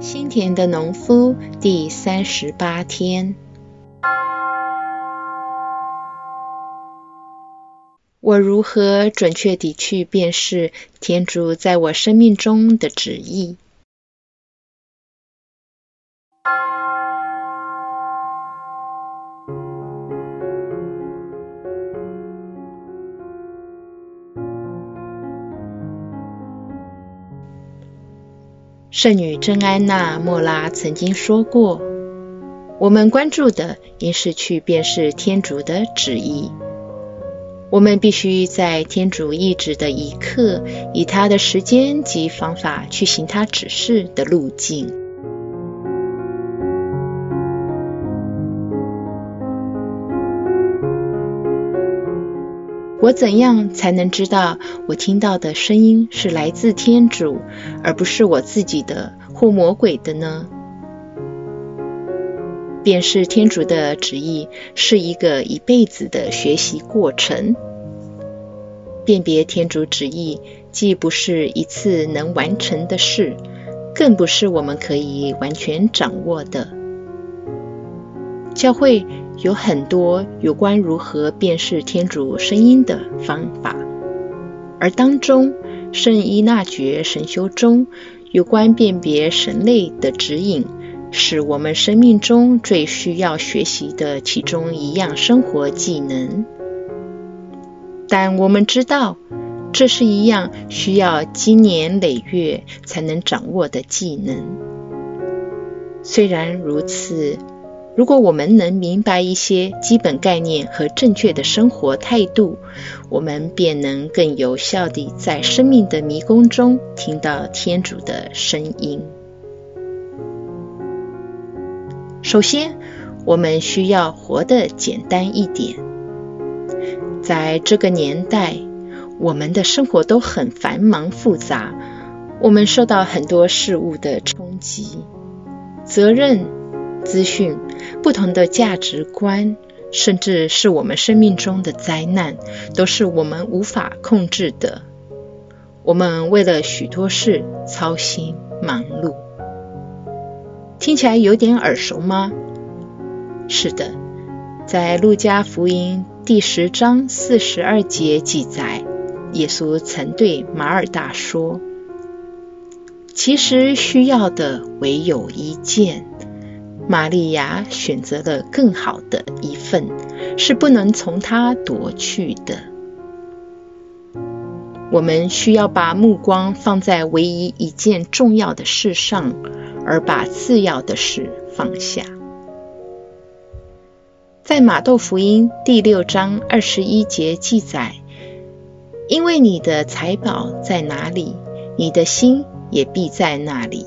心田的农夫第38天。我如何准确地去辨识天主在我生命中的旨意？圣女真安娜·莫拉曾经说过，我们关注的应是去辨识天主的旨意。我们必须在天主意志的一刻，以他的时间及方法去行他指示的路径。我怎样才能知道我听到的声音是来自天主，而不是我自己的或魔鬼的呢？辨识天主的旨意是一个一辈子的学习过程。辨别天主旨意既不是一次能完成的事，更不是我们可以完全掌握的。教会有很多有关如何辨识天主声音的方法，而当中圣依纳爵神修中有关辨别神类的指引，是我们生命中最需要学习的其中一样生活技能。但我们知道，这是一样需要经年累月才能掌握的技能。虽然如此，如果我们能明白一些基本概念和正确的生活态度，我们便能更有效地在生命的迷宫中听到天主的声音。首先，我们需要活得简单一点。在这个年代，我们的生活都很繁忙复杂，我们受到很多事物的冲击，责任、资讯、不同的价值观，甚至是我们生命中的灾难，都是我们无法控制的。我们为了许多事操心忙碌。听起来有点耳熟吗？是的，在路加福音第10章42节记载，耶稣曾对马尔大说，其实需要的唯有一件，玛利亚选择了更好的一份，是不能从她夺去的。我们需要把目光放在唯一一件重要的事上，而把次要的事放下。在马窦福音第6章21节记载，因为你的财宝在哪里，你的心也必在那里。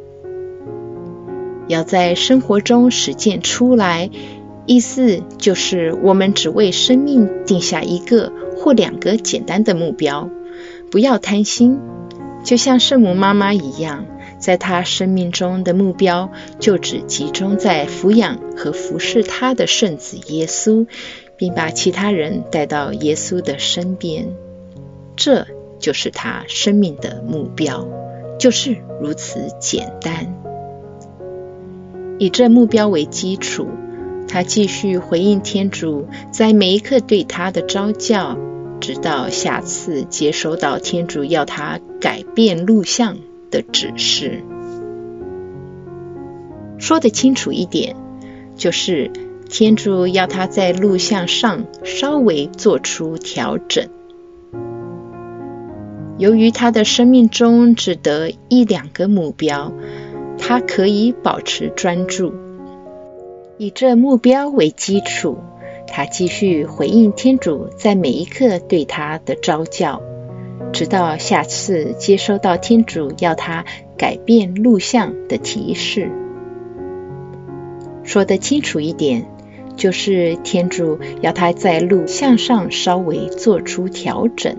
要在生活中实践出来，意思就是我们只为生命定下一个或2个简单的目标，不要贪心，就像圣母妈妈一样，在她生命中的目标就只集中在抚养和服侍她的圣子耶稣，并把其他人带到耶稣的身边。这就是她生命的目标，就是如此简单。以这目标为基础，她继续回应天主在每一刻对她的召叫，直到下次接收到天主要她改变路向的指示。说得清楚一点，就是天主要他在路向上稍微做出调整。由于他的生命中只得1-2个目标，他可以保持专注。以这目标为基础，他继续回应天主在每一刻对他的召叫，直到下次接收到天主要他改变路向的提示。说得清楚一点，就是天主要他在路向上稍微做出调整。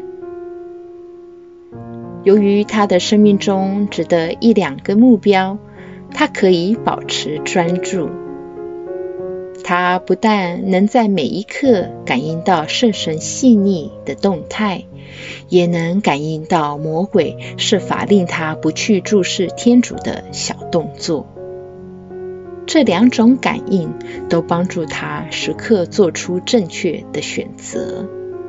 由于他的生命中只得1-2个目标，他可以保持专注。他不但能在每一刻感应到圣神细腻的动态， 也能感应到魔鬼设法令他不去注视天主的小动作。这两种感应都帮助他时刻做出正确的选择。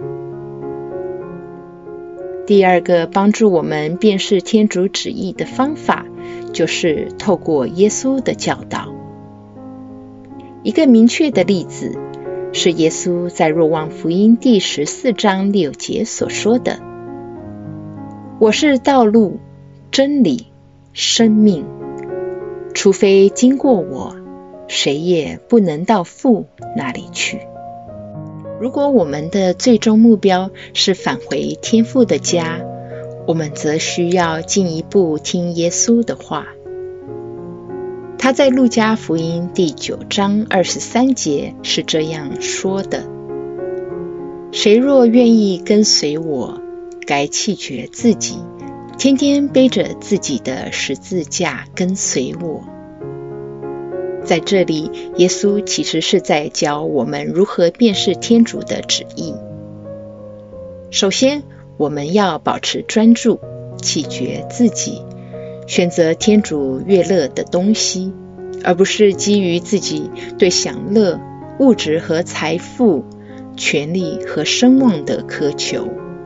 第二个帮助我们辨识天主旨意的方法，就是透过耶稣的教导。一个明确的例子是耶稣在若望福音第14章6节所说的：我是道路、真理、生命，除非经过我，谁也不能到父那里去。如果我们的最终目标是返回天父的家，我们则需要进一步听耶稣的话。他在路加福音第9章23节是这样说的：谁若愿意跟随我，该弃绝自己，天天背着自己的十字架跟随我。在这里，耶稣其实是在教我们如何辨识天主的旨意。首先，我们要保持专注，弃绝自己，选择天主悦乐的东西，而不是基于自己对享乐、物质和财富、权力和声望的渴求。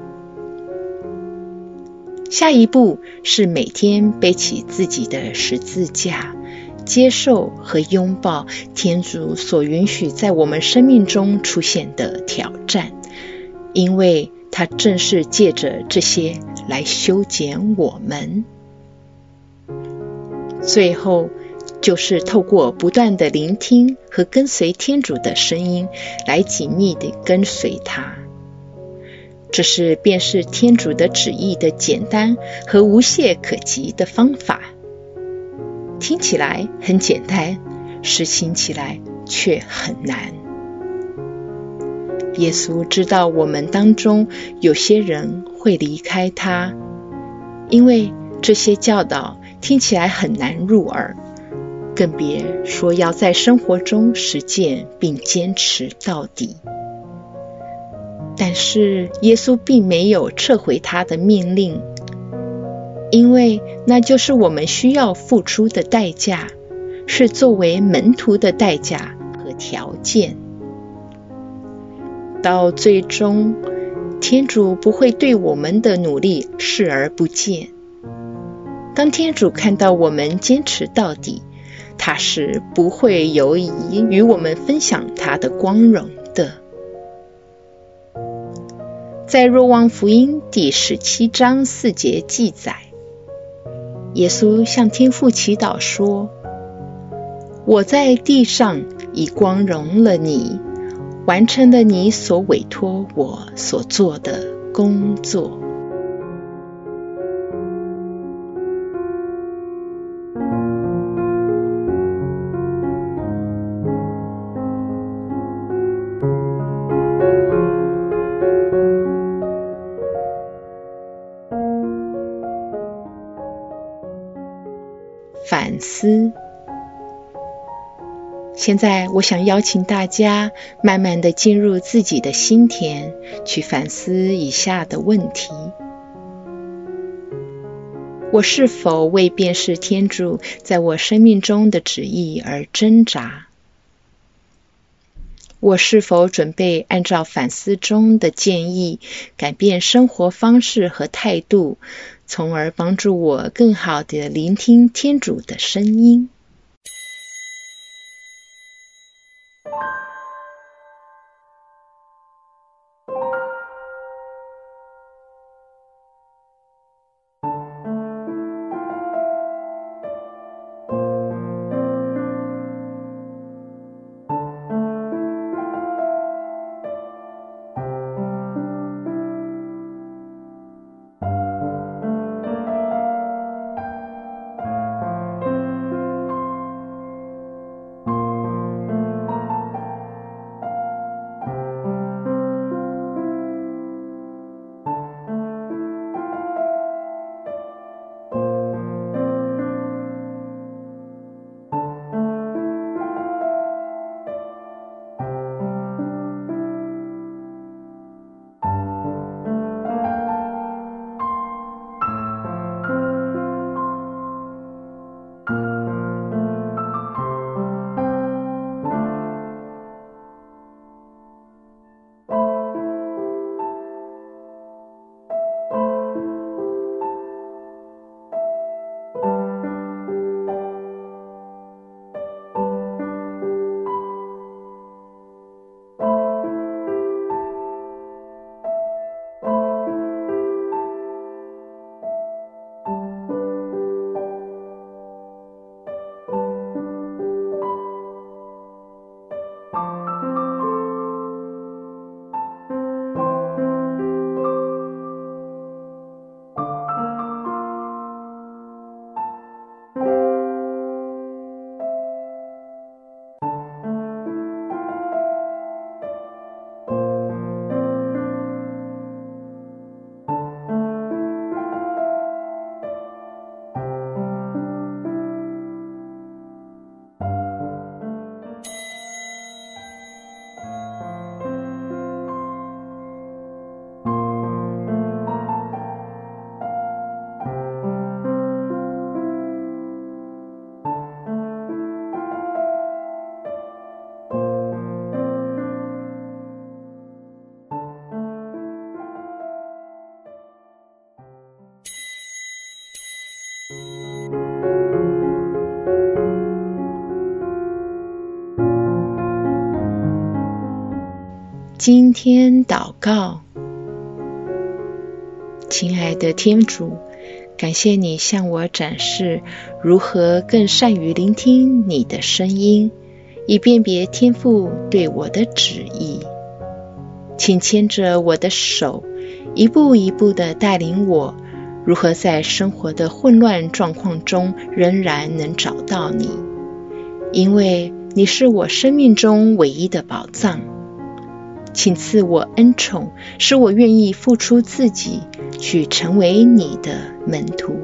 下一步是每天背起自己的十字架，接受和拥抱天主所允许在我们生命中出现的挑战，因为他正是借着这些来修剪我们。最后就是透过不断的聆听和跟随天主的声音，来紧密地跟随他。这是辨识天主的旨意的简单和无懈可击的方法。听起来很简单，实行起来却很难。耶稣知道我们当中有些人会离开他，因为这些教导听起来很难入耳，更别说要在生活中实践并坚持到底。但是耶稣并没有撤回他的命令，因为那就是我们需要付出的代价，是作为门徒的代价和条件。到最终，天主不会对我们的努力视而不见。当天主看到我们坚持到底，他是不会犹疑与我们分享他的光荣的。在若望福音第17章4节记载，耶稣向天父祈祷说：我在地上已光荣了你，完成了你所委托我所做的工作。反思。现在我想邀请大家慢慢地进入自己的心田，去反思以下的问题：我是否为辨识天主在我生命中的旨意而挣扎？我是否准备按照反思中的建议，改变生活方式和态度，从而帮助我更好地聆听天主的声音？ 今天祷告。亲爱的天主，感谢你向我展示如何更善于聆听你的声音，以辨别天父对我的旨意。请牵着我的手，一步一步地带领我，如何在生活的混乱状况中仍然能找到你，因为你是我生命中唯一的宝藏。请赐我恩宠，使我愿意付出自己，去成为你的门徒。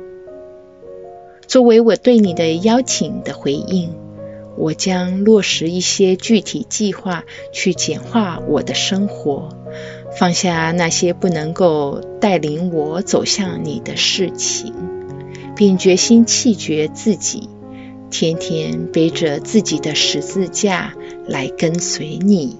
作为我对你的邀请的回应，我将落实一些具体计划，去简化我的生活，放下那些不能够带领我走向你的事情，并决心弃绝自己，天天背着自己的十字架来跟随你。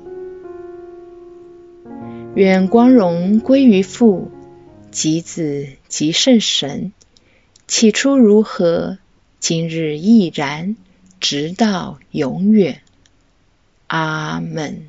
愿光荣归于父、及子、及圣神，起初如何，今日亦然，直到永远。阿们。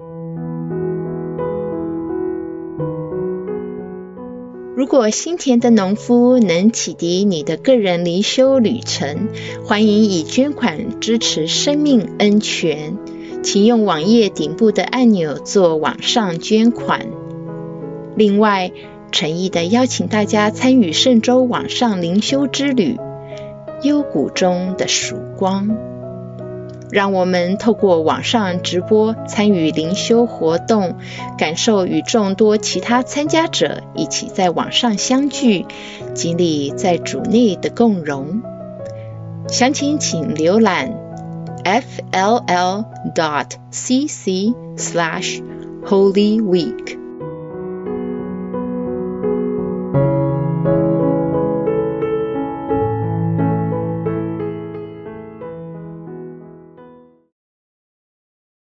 如果心田的农夫能启迪你的个人灵修旅程，欢迎以捐款支持生命恩泉。请用网页顶部的按钮做网上捐款。另外，诚意地邀请大家参与圣周网上灵修之旅，幽谷中的曙光。让我们透过网上直播参与灵修活动，感受与众多其他参加者一起在網上相聚，经历在主内的共融。详情请浏览fll.cc/Holy Week。